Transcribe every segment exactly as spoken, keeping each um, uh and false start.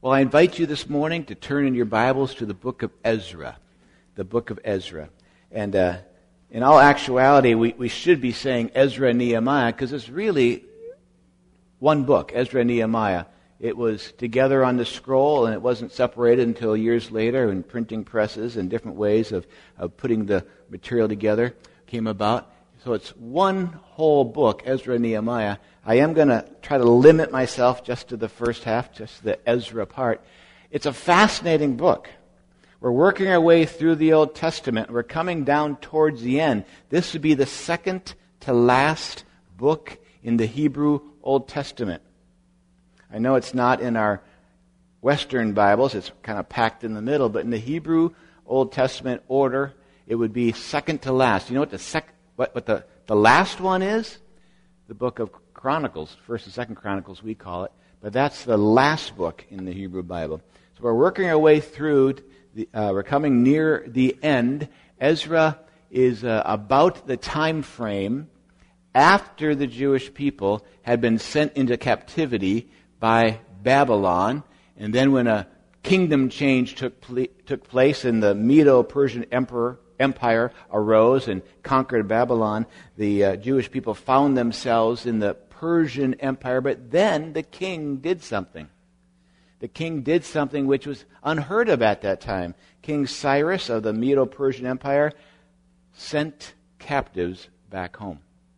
Well, I invite you this morning to turn in your Bibles to the book of Ezra. The book of Ezra. And uh, in all actuality, we, we should be saying Ezra and Nehemiah because it's really one book, Ezra and Nehemiah. It was together on the scroll, and it wasn't separated until years later in printing presses and different ways of, of putting the material together came about. So it's one whole book, Ezra and Nehemiah. I am going to try to limit myself just to the first half, just the Ezra part. It's a fascinating book. We're working our way through the Old Testament. We're coming down towards the end. This would be the second to last book in the Hebrew Old Testament. I know it's not in our Western Bibles. It's kind of packed in the middle. But in the Hebrew Old Testament order, it would be second to last. You know what the sec- what, what the, the last one is? The book of Chronicles, First and Second Chronicles, we call it. But that's the last book in the Hebrew Bible. So we're working our way through. The, uh, we're coming near the end. Ezra is uh, about the time frame after the Jewish people had been sent into captivity by Babylon, and then when a kingdom change took pl- took place and the Medo-Persian emperor empire arose and conquered Babylon, the uh, Jewish people found themselves in the Persian Empire, but then the king did something. The king did something which was unheard of at that time. King Cyrus of the Medo-Persian Empire sent captives back home.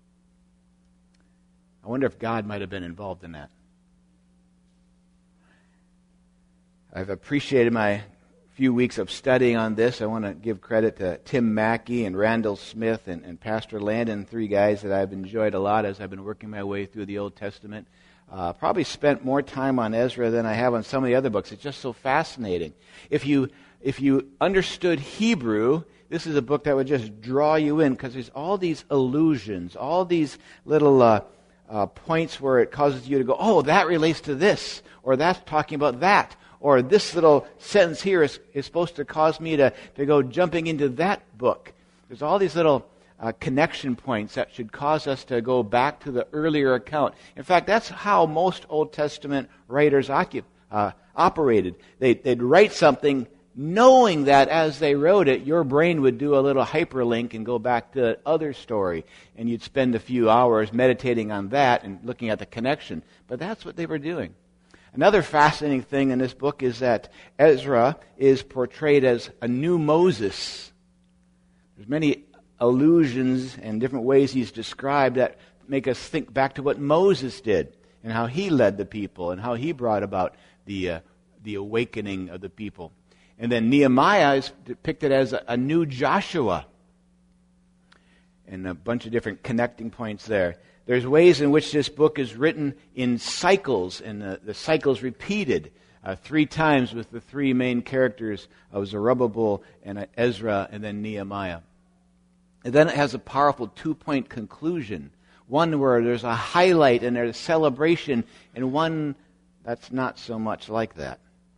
I wonder if God might have been involved in that. I've appreciated my few weeks of studying on this. I want to give credit to Tim Mackey and Randall Smith and, and Pastor Landon, three guys that I've enjoyed a lot as I've been working my way through the Old Testament. Uh, probably spent more time on Ezra than I have on some of the other books. It's just so fascinating. If you if you understood Hebrew, this is a book that would just draw you in because there's all these allusions, all these little uh, uh, points where it causes you to go, oh, that relates to this, or that's talking about that. Or this little sentence here is, is supposed to cause me to, to go jumping into that book. There's all these little uh, connection points that should cause us to go back to the earlier account. In fact, that's how most Old Testament writers occup- uh, operated. They, they'd write something knowing that as they wrote it, your brain would do a little hyperlink and go back to that other story. And you'd spend a few hours meditating on that and looking at the connection. But that's what they were doing. Another fascinating thing in this book is that Ezra is portrayed as a new Moses. There's many allusions and different ways he's described that make us think back to what Moses did and how he led the people and how he brought about the uh, the awakening of the people. And then Nehemiah is depicted as a, a new Joshua. And a bunch of different connecting points there. There's ways in which this book is written in cycles, and the, the cycles repeated uh, three times with the three main characters of Zerubbabel and Ezra and then Nehemiah. And then it has a powerful two-point conclusion, one where there's a highlight and there's a celebration, and one that's not so much like that.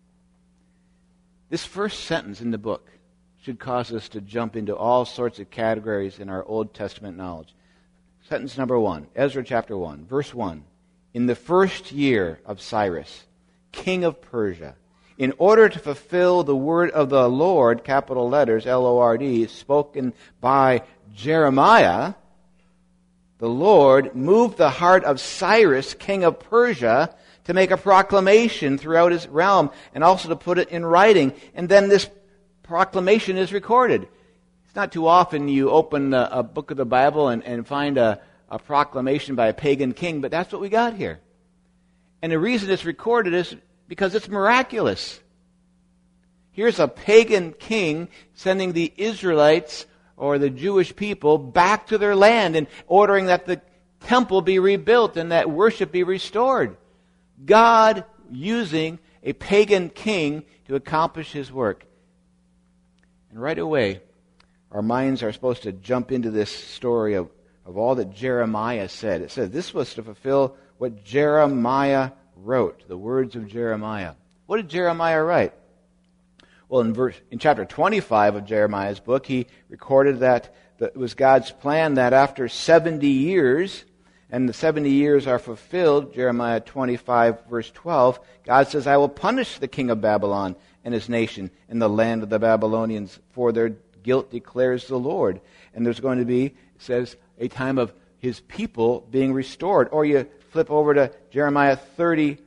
This first sentence in the book should cause us to jump into all sorts of categories in our Old Testament knowledge. Sentence number one, Ezra chapter one, verse one. In the first year of Cyrus, king of Persia, in order to fulfill the word of the Lord, capital letters, L O R D, spoken by Jeremiah, the Lord moved the heart of Cyrus, king of Persia, to make a proclamation throughout his realm and also to put it in writing. And then this proclamation is recorded. Not too often you open a, a book of the Bible and, and find a, a proclamation by a pagan king, but that's what we got here. And the reason it's recorded is because it's miraculous. Here's a pagan king sending the Israelites or the Jewish people back to their land and ordering that the temple be rebuilt and that worship be restored. God using a pagan king to accomplish his work. And right away, our minds are supposed to jump into this story of, of all that Jeremiah said. It says this was to fulfill what Jeremiah wrote, the words of Jeremiah. What did Jeremiah write? Well, in verse in chapter twenty-five of Jeremiah's book, he recorded that, that it was God's plan that after seventy years, and the seventy years are fulfilled, Jeremiah twenty-five, verse twelve, God says, I will punish the king of Babylon and his nation in the land of the Babylonians for their guilt, declares the Lord. And there's going to be, it says, a time of his people being restored. Or you flip over to Jeremiah thirty,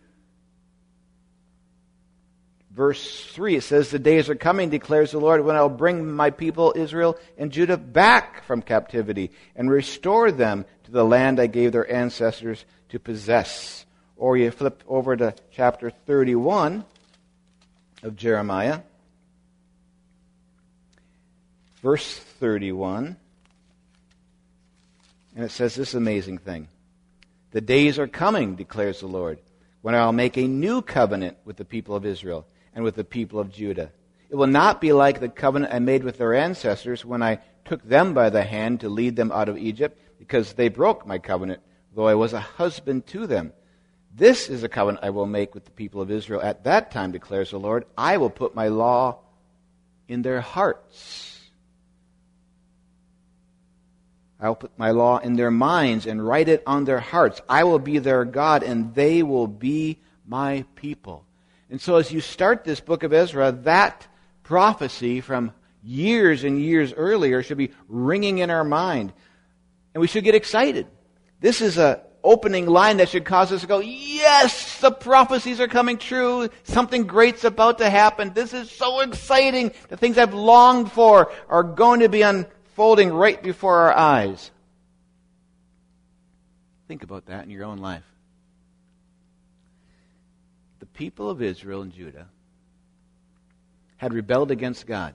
verse three. It says, the days are coming, declares the Lord, when I'll bring my people Israel and Judah back from captivity and restore them to the land I gave their ancestors to possess. Or you flip over to chapter thirty-one of Jeremiah, verse thirty-one. And it says this amazing thing. The days are coming, declares the Lord, when I'll make a new covenant with the people of Israel and with the people of Judah. It will not be like the covenant I made with their ancestors when I took them by the hand to lead them out of Egypt, because they broke my covenant, though I was a husband to them. This is a covenant I will make with the people of Israel at that time, declares the Lord. I will put my law in their hearts. I will put my law in their minds and write it on their hearts. I will be their God, and they will be my people. And so as you start this book of Ezra, that prophecy from years and years earlier should be ringing in our mind. And we should get excited. This is an opening line that should cause us to go, yes, the prophecies are coming true. Something great's about to happen. This is so exciting. The things I've longed for are going to be unfolding right before our eyes. Think about that in your own life. The people of Israel and Judah had rebelled against God.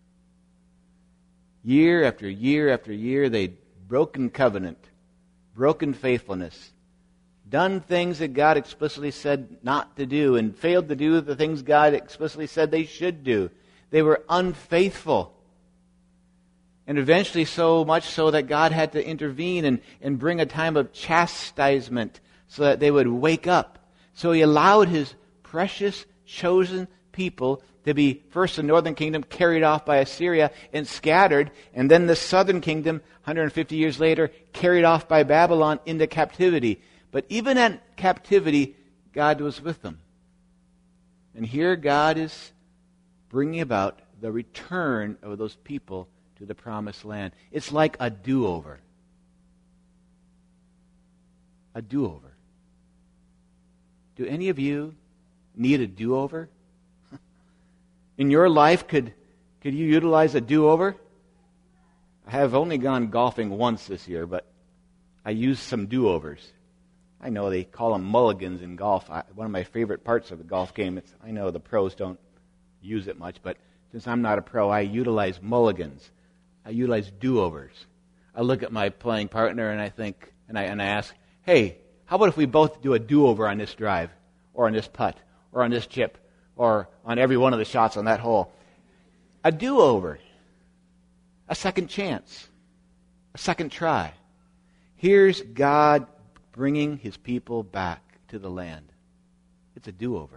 Year after year after year, they'd broken covenant, broken faithfulness, done things that God explicitly said not to do, and failed to do the things God explicitly said they should do. They were unfaithful. And eventually so much so that God had to intervene and, and bring a time of chastisement so that they would wake up. So he allowed his precious, chosen people to be, first the northern kingdom carried off by Assyria and scattered, and then the southern kingdom, one hundred fifty years later, carried off by Babylon into captivity. But even in captivity, God was with them. And here God is bringing about the return of those people to the promised land. It's like a do-over. A do-over. Do any of you need a do-over? In your life, could could you utilize a do-over? I have only gone golfing once this year, but I used some do-overs. I know they call them mulligans in golf. I, one of my favorite parts of the golf game, it's, I know the pros don't use it much, but since I'm not a pro, I utilize mulligans. I utilize do-overs. I look at my playing partner and I think, and I and I ask, hey, how about if we both do a do-over on this drive, or on this putt, or on this chip, or on every one of the shots on that hole? A do-over. A second chance. A second try. Here's God bringing his people back to the land. It's a do-over.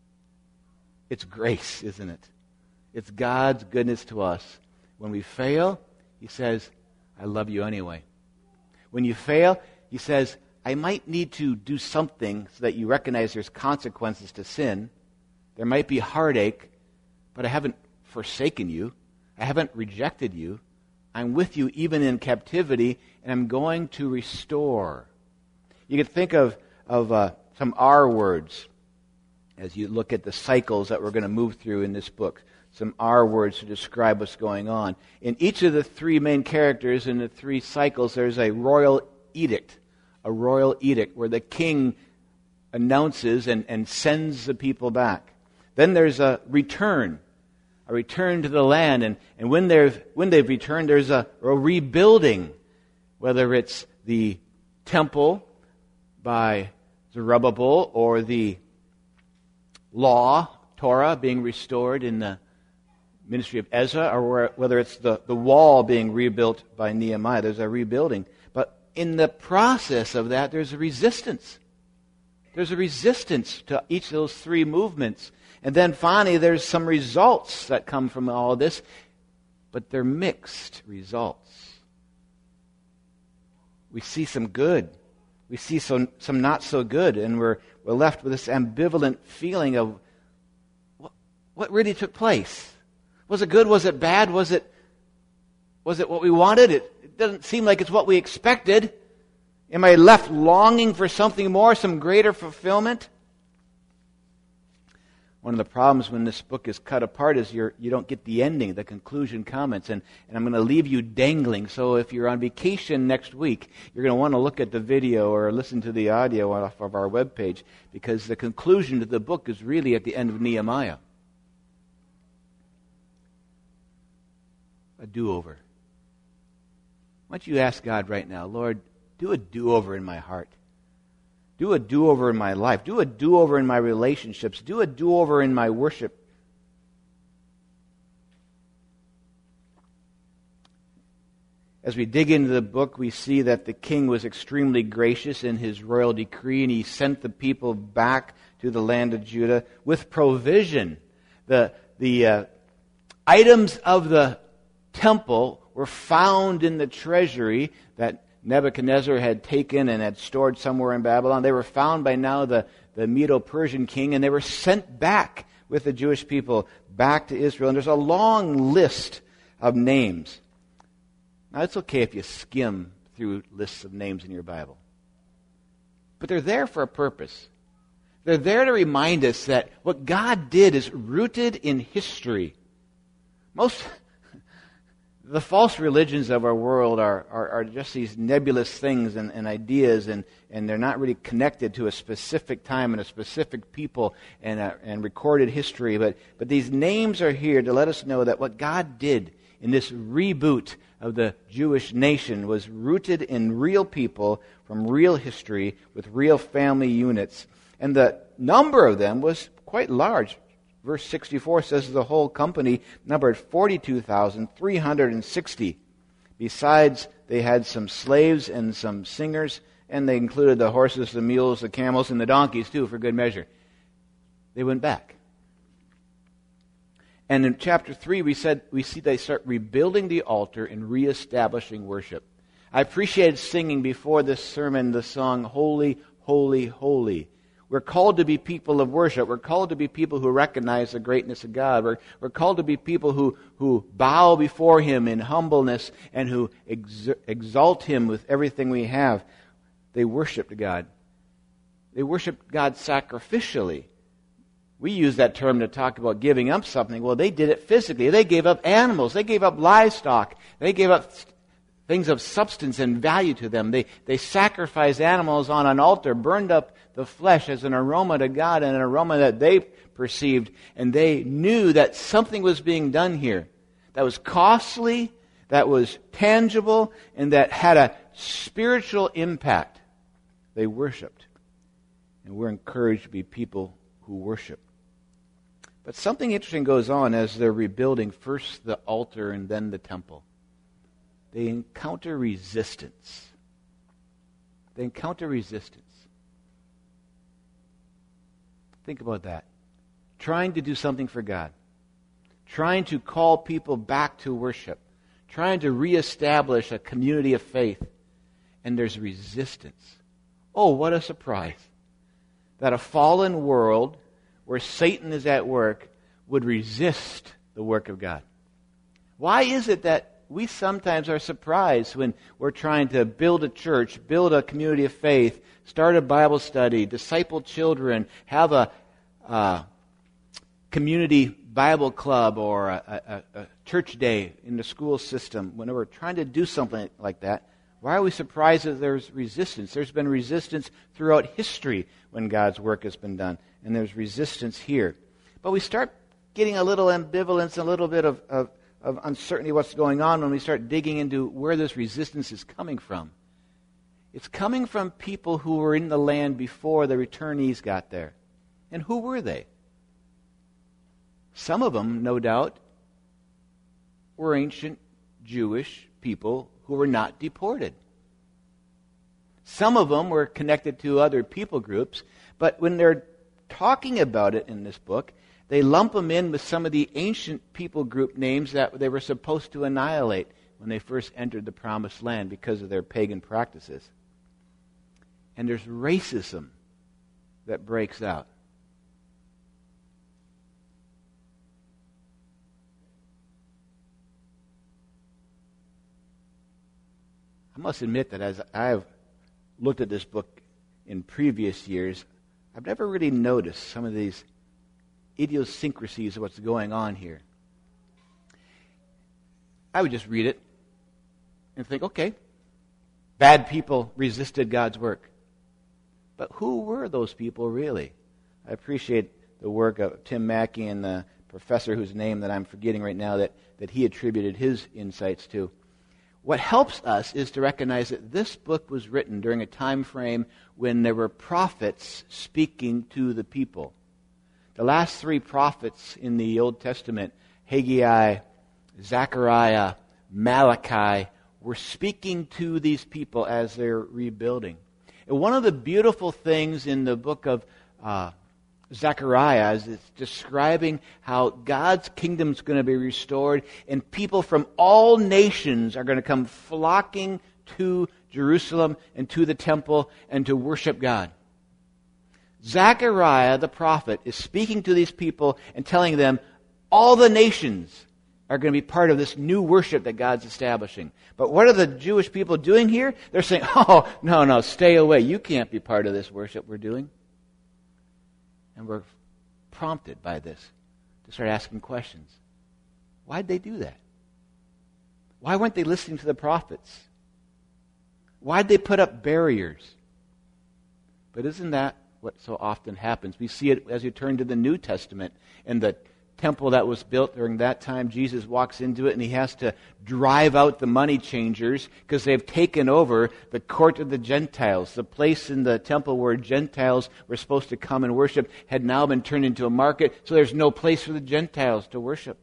It's grace, isn't it? It's God's goodness to us. When we fail, he says, I love you anyway. When you fail, he says, I might need to do something so that you recognize there's consequences to sin. There might be heartache, but I haven't forsaken you. I haven't rejected you. I'm with you even in captivity, and I'm going to restore. You could think of, of uh, some R words as you look at the cycles that we're going to move through in this book. Some R words to describe what's going on. In each of the three main characters in the three cycles, there's a royal edict. A royal edict where the king announces and, and sends the people back. Then there's a return, a return to the land. And, and when, they've, when they've returned, there's a, a rebuilding, whether it's the temple by Zerubbabel or the law, Torah, being restored in the ministry of Ezra, or whether it's the, the wall being rebuilt by Nehemiah. There's a rebuilding. But in the process of that, there's a resistance. There's a resistance to each of those three movements. And then finally, there's some results that come from all of this, but they're mixed results. We see some good. we see some, some not so good, and we're, we're left with this ambivalent feeling of what, what really took place. Was it good? Was it bad? Was it, was it what we wanted? It, it doesn't seem like it's what we expected. Am I left longing for something more, some greater fulfillment? One of the problems when this book is cut apart is you're, you don't get the ending, the conclusion comments, and, and I'm going to leave you dangling. So if you're on vacation next week, you're going to want to look at the video or listen to the audio off of our webpage, because the conclusion to the book is really at the end of Nehemiah. A do-over. Why don't you ask God right now, Lord, do a do-over in my heart. Do a do-over in my life. Do a do-over in my relationships. Do a do-over in my worship. As we dig into the book, we see that the king was extremely gracious in his royal decree, and he sent the people back to the land of Judah with provision. The, the uh, items of the temple were found in the treasury that Nebuchadnezzar had taken and had stored somewhere in Babylon. They were found by now the, the Medo-Persian king, and they were sent back with the Jewish people back to Israel. And there's a long list of names. Now, it's okay if you skim through lists of names in your Bible. But they're there for a purpose. They're there to remind us that what God did is rooted in history. Most... The false religions of our world are, are, are just these nebulous things and, and ideas, and, and they're not really connected to a specific time and a specific people and, a, and recorded history. But, but these names are here to let us know that what God did in this reboot of the Jewish nation was rooted in real people from real history with real family units. And the number of them was quite large. Verse sixty-four says the whole company numbered forty-two thousand three hundred sixty. Besides, they had some slaves and some singers, and they included the horses, the mules, the camels, and the donkeys too, for good measure. They went back. And in chapter three, we said we see they start rebuilding the altar and reestablishing worship. I appreciated singing before this sermon the song, Holy, Holy, Holy. We're called to be people of worship. We're called to be people who recognize the greatness of God. We're, we're called to be people who, who bow before Him in humbleness and who ex- exalt Him with everything we have. They worshiped God. They worshiped God sacrificially. We use that term to talk about giving up something. Well, they did it physically. They gave up animals. They gave up livestock. They gave up things of substance and value to them. They, they sacrificed animals on an altar, burned up the flesh as an aroma to God, and an aroma that they perceived, and they knew that something was being done here that was costly, that was tangible, and that had a spiritual impact. They worshiped. And we're encouraged to be people who worship. But something interesting goes on as they're rebuilding first the altar and then the temple. They encounter resistance. They encounter resistance. Think about that. Trying to do something for God. Trying to call people back to worship. Trying to reestablish a community of faith. And there's resistance. Oh, what a surprise. That a fallen world where Satan is at work would resist the work of God. Why is it that we sometimes are surprised when we're trying to build a church, build a community of faith, start a Bible study, disciple children, have a uh, community Bible club or a, a, a church day in the school system? When we're trying to do something like that, why are we surprised that there's resistance? There's been resistance throughout history when God's work has been done, and there's resistance here. But we start getting a little ambivalence, a little bit of, of of uncertainty what's going on when we start digging into where this resistance is coming from. It's coming from people who were in the land before the returnees got there. And who were they? Some of them, no doubt, were ancient Jewish people who were not deported. Some of them were connected to other people groups, but when they're talking about it in this book, they lump them in with some of the ancient people group names that they were supposed to annihilate when they first entered the Promised Land because of their pagan practices. and there's racism that breaks out. I must admit that as I've looked at this book in previous years, I've never really noticed some of these idiosyncrasies of what's going on here. I would just read it and think, okay, bad people resisted God's work. But who were those people really? I appreciate the work of Tim Mackey and the professor whose name that I'm forgetting right now that, that he attributed his insights to. What helps us is to recognize that this book was written during a time frame when there were prophets speaking to the people. The last three prophets in the Old Testament, Haggai, Zechariah, Malachi, were speaking to these people as they're rebuilding. And one of the beautiful things in the book of uh, Zechariah is it's describing how God's kingdom is going to be restored and people from all nations are going to come flocking to Jerusalem and to the temple and to worship God. Zechariah, the prophet, is speaking to these people and telling them all the nations are going to be part of this new worship that God's establishing. But what are the Jewish people doing here? They're saying, oh, no, no, stay away. You can't be part of this worship we're doing. And we're prompted by this to start asking questions. Why'd they do that? Why weren't they listening to the prophets? Why'd they put up barriers? But isn't that what so often happens? We see it as you turn to the New Testament and the temple that was built during that time. Jesus walks into it and he has to drive out the money changers because they've taken over the court of the Gentiles. The place in the temple where Gentiles were supposed to come and worship had now been turned into a market, so there's no place for the Gentiles to worship.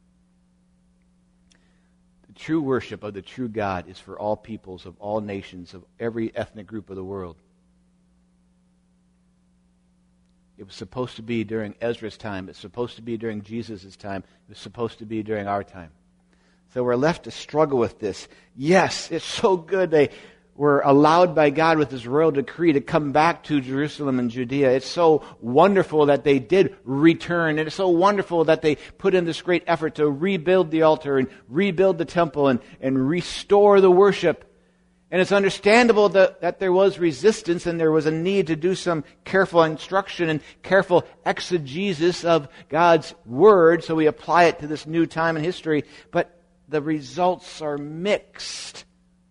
The true worship of the true God is for all peoples of all nations, of every ethnic group of the world. It was supposed to be during Ezra's time. It's supposed to be during Jesus' time. It was supposed to be during our time. So we're left to struggle with this. Yes, it's so good they were allowed by God with His royal decree to come back to Jerusalem and Judea. It's so wonderful that they did return. And it's so wonderful that they put in this great effort to rebuild the altar and rebuild the temple and, and restore the worship. And it's understandable that, that there was resistance and there was a need to do some careful instruction and careful exegesis of God's Word, so we apply it to this new time in history. But the results are mixed.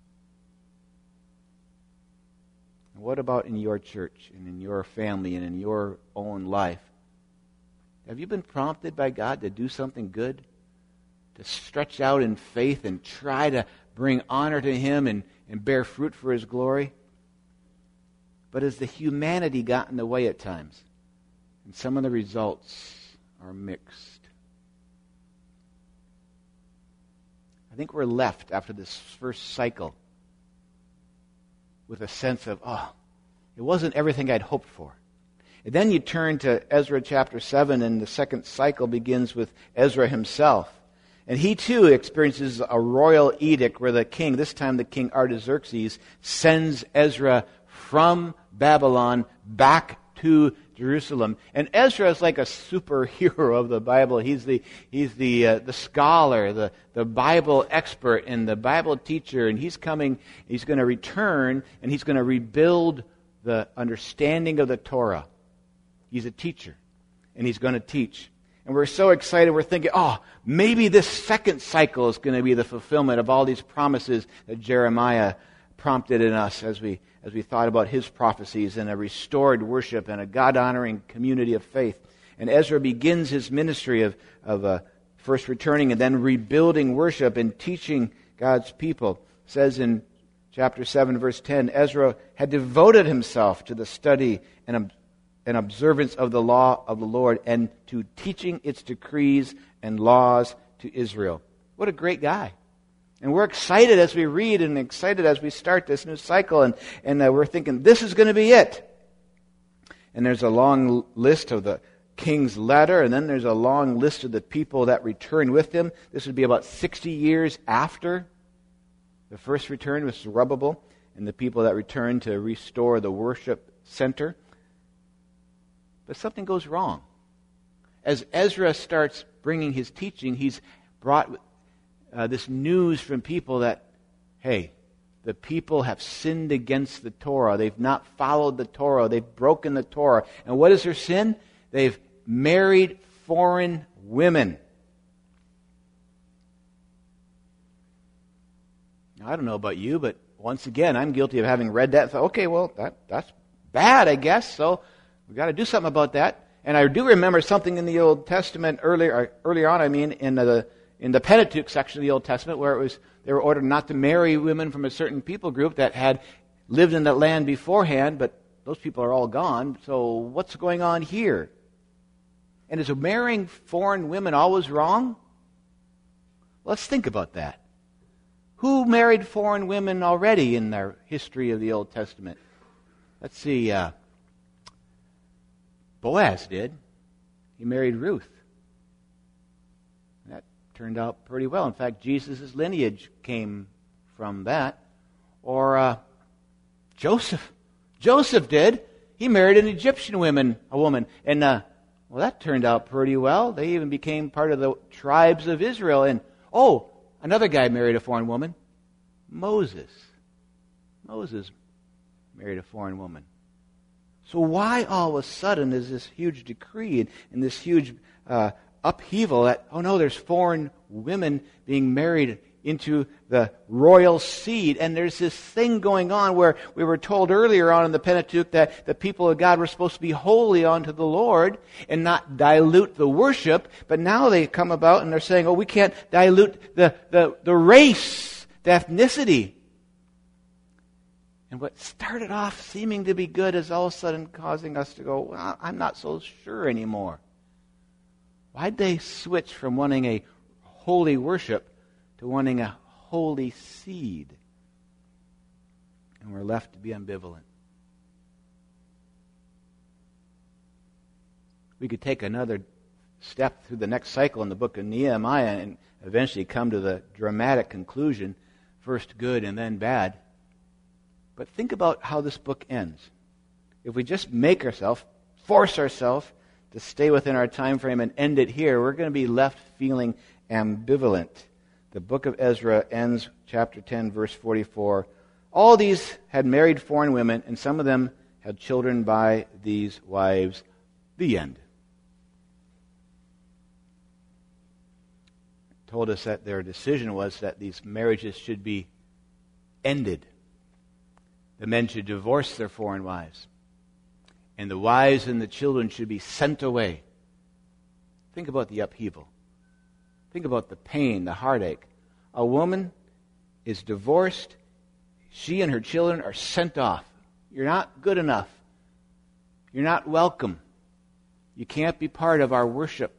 What about in your church and in your family and in your own life? Have you been prompted by God to do something good? To stretch out in faith and try to bring honor to Him and and bear fruit for His glory? But has the humanity got in the way at times? And some of the results are mixed. I think we're left after this first cycle with a sense of, oh, it wasn't everything I'd hoped for. And then you turn to Ezra chapter seven, and the second cycle begins with Ezra himself. And he too experiences a royal edict where the king, this time the king Artaxerxes, sends Ezra from Babylon back to Jerusalem. And Ezra is like a superhero of the Bible. He's the he's the uh, the scholar, the the Bible expert, and the Bible teacher. And he's coming. He's going to return, and he's going to rebuild the understanding of the Torah. He's a teacher, and he's going to teach. And we're so excited, we're thinking, oh, maybe this second cycle is going to be the fulfillment of all these promises that Jeremiah prompted in us as we as we thought about his prophecies and a restored worship and a God-honoring community of faith. And Ezra begins his ministry of, of uh, first returning and then rebuilding worship and teaching God's people. It says in chapter seven, verse ten, Ezra had devoted himself to the study and and observance of the law of the Lord and to teaching its decrees and laws to Israel. What a great guy. And we're excited as we read and excited as we start this new cycle. And, and uh, we're thinking, this is going to be it. And there's a long list of the king's letter, and then there's a long list of the people that return with him. This would be about sixty years after the first return with Zerubbabel. and the people that return to restore the worship center. But something goes wrong. As Ezra starts bringing his teaching, he's brought uh, this news from people that, hey, the people have sinned against the Torah. They've not followed the Torah. They've broken the Torah. And what is their sin? They've married foreign women. Now, I don't know about you, but once again, I'm guilty of having read that and thought, okay, well, that, that's bad, I guess, so we've got to do something about that. And I do remember something in the Old Testament earlier, earlier on, I mean, in the in the Pentateuch section of the Old Testament, where it was they were ordered not to marry women from a certain people group that had lived in that land beforehand, but those people are all gone. So what's going on here? And is marrying foreign women always wrong? Let's think about that. Who married foreign women already in their history of the Old Testament? Let's see. Uh, Boaz did. He married Ruth. That turned out pretty well. In fact, Jesus' lineage came from that. Or uh, Joseph. Joseph did. He married an Egyptian woman, a woman. And, uh, well, that turned out pretty well. They even became part of the tribes of Israel. And, oh, another guy married a foreign woman. Moses. Moses married a foreign woman. So why all of a sudden is this huge decree and, and this huge uh, upheaval that, oh no, there's foreign women being married into the royal seed. And there's this thing going on where we were told earlier on in the Pentateuch that the people of God were supposed to be holy unto the Lord and not dilute the worship. But now they come about and they're saying, oh, we can't dilute the, the, the race, the ethnicity. And what started off seeming to be good is all of a sudden causing us to go, well, I'm not so sure anymore. Why'd they switch from wanting a holy worship to wanting a holy seed? And we're left to be ambivalent. We could take another step through the next cycle in the book of Nehemiah and eventually come to the dramatic conclusion, first good and then bad. But think about how this book ends. If we just make ourselves, force ourselves to stay within our time frame and end it here, we're going to be left feeling ambivalent. The book of Ezra ends, chapter ten, verse forty-four. All these had married foreign women, and some of them had children by these wives. The end. Told us that their decision was that these marriages should be ended. The men should divorce their foreign wives. And the wives and the children should be sent away. Think about the upheaval. Think about the pain, the heartache. A woman is divorced. She and her children are sent off. You're not good enough. You're not welcome. You can't be part of our worship.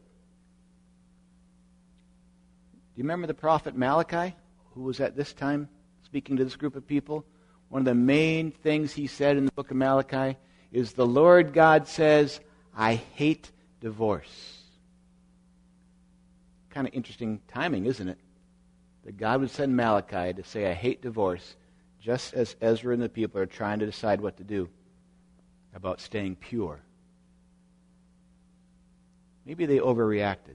Do you remember the prophet Malachi, who was at this time speaking to this group of people? One of the main things he said in the book of Malachi is, the Lord God says, I hate divorce. Kind of interesting timing, isn't it? That God would send Malachi to say, I hate divorce, just as Ezra and the people are trying to decide what to do about staying pure. Maybe they overreacted.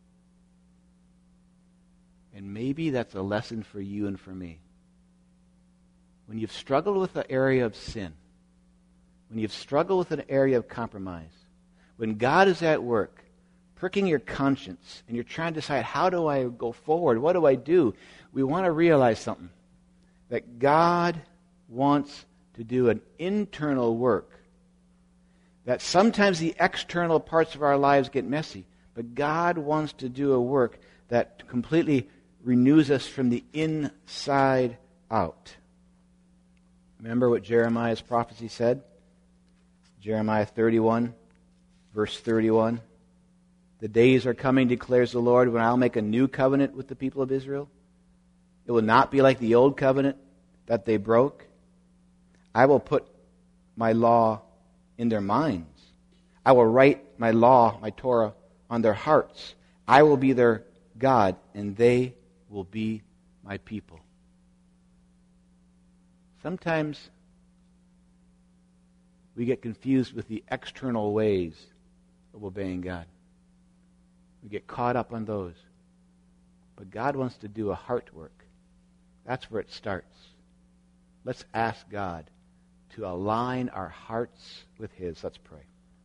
And maybe that's a lesson for you and for me. When you've struggled with the area of sin, when you've struggled with an area of compromise, when God is at work, pricking your conscience, and you're trying to decide, how do I go forward? What do I do? We want to realize something. That God wants to do an internal work. That sometimes the external parts of our lives get messy, but God wants to do a work that completely renews us from the inside out. Remember what Jeremiah's prophecy said? Jeremiah thirty-one, verse thirty-one. The days are coming, declares the Lord, when I'll make a new covenant with the people of Israel. It will not be like the old covenant that they broke. I will put my law in their minds. I will write my law, my Torah, on their hearts. I will be their God, and they will be my people. sometimes we get confused with the external ways of obeying God. We get caught up on those. But God wants to do a heart work. That's where it starts. Let's ask God to align our hearts with His. Let's pray.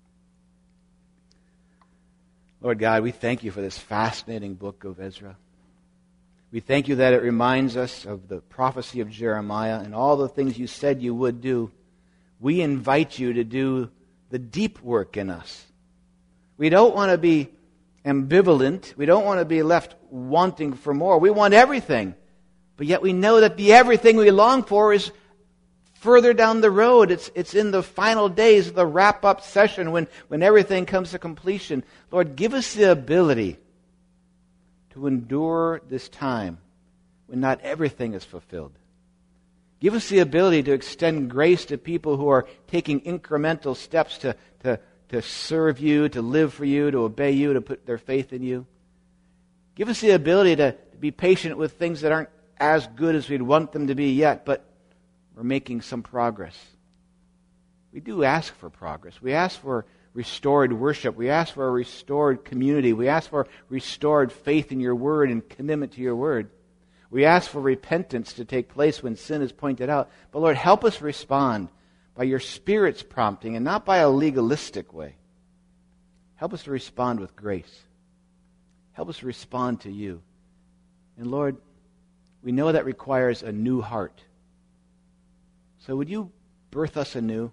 Lord God, we thank you for this fascinating book of Ezra. We thank you that it reminds us of the prophecy of Jeremiah and all the things you said you would do. We invite you to do the deep work in us. We don't want to be ambivalent. We don't want to be left wanting for more. We want everything. But yet we know that the everything we long for is further down the road. It's, it's in the final days of the wrap-up session when, when everything comes to completion. Lord, give us the ability to endure this time when not everything is fulfilled. Give us the ability to extend grace to people who are taking incremental steps to, to, to serve you, to live for you, to obey you, to put their faith in you. Give us the ability to, to be patient with things that aren't as good as we'd want them to be yet, but we're making some progress. We do ask for progress. We ask for restored worship. We ask for a restored community. We ask for restored faith in your word and commitment to your word. We ask for repentance to take place when sin is pointed out. But Lord, help us respond by your Spirit's prompting and not by a legalistic way. Help us to respond with grace. Help us to respond to you. And Lord, we know that requires a new heart. So would you birth us anew?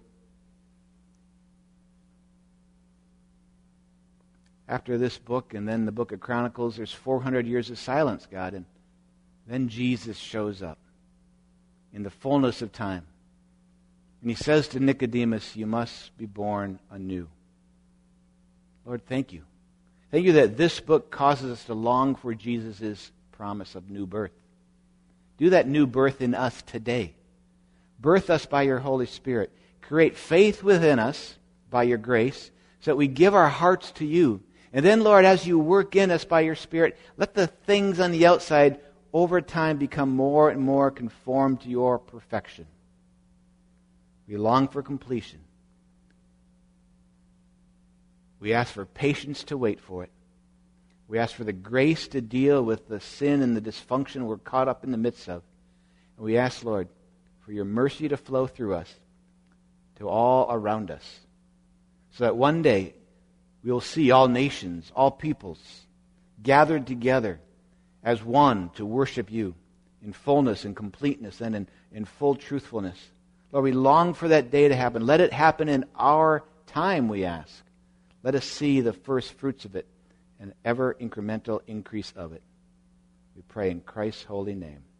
After this book and then the book of Chronicles, there's four hundred years of silence, God, and then Jesus shows up in the fullness of time. And he says to Nicodemus, you must be born anew. Lord, thank you. Thank you that this book causes us to long for Jesus' promise of new birth. Do that new birth in us today. Birth us by your Holy Spirit. Create faith within us by your grace so that we give our hearts to you. And then, Lord, as you work in us by your Spirit, let the things on the outside over time become more and more conformed to your perfection. We long for completion. We ask for patience to wait for it. We ask for the grace to deal with the sin and the dysfunction we're caught up in the midst of. And we ask, Lord, for your mercy to flow through us to all around us, so that one day we will see all nations, all peoples, gathered together as one to worship you in fullness and completeness and in, in full truthfulness. Lord, we long for that day to happen. Let it happen in our time, we ask. Let us see the first fruits of it and ever incremental increase of it. We pray in Christ's holy name.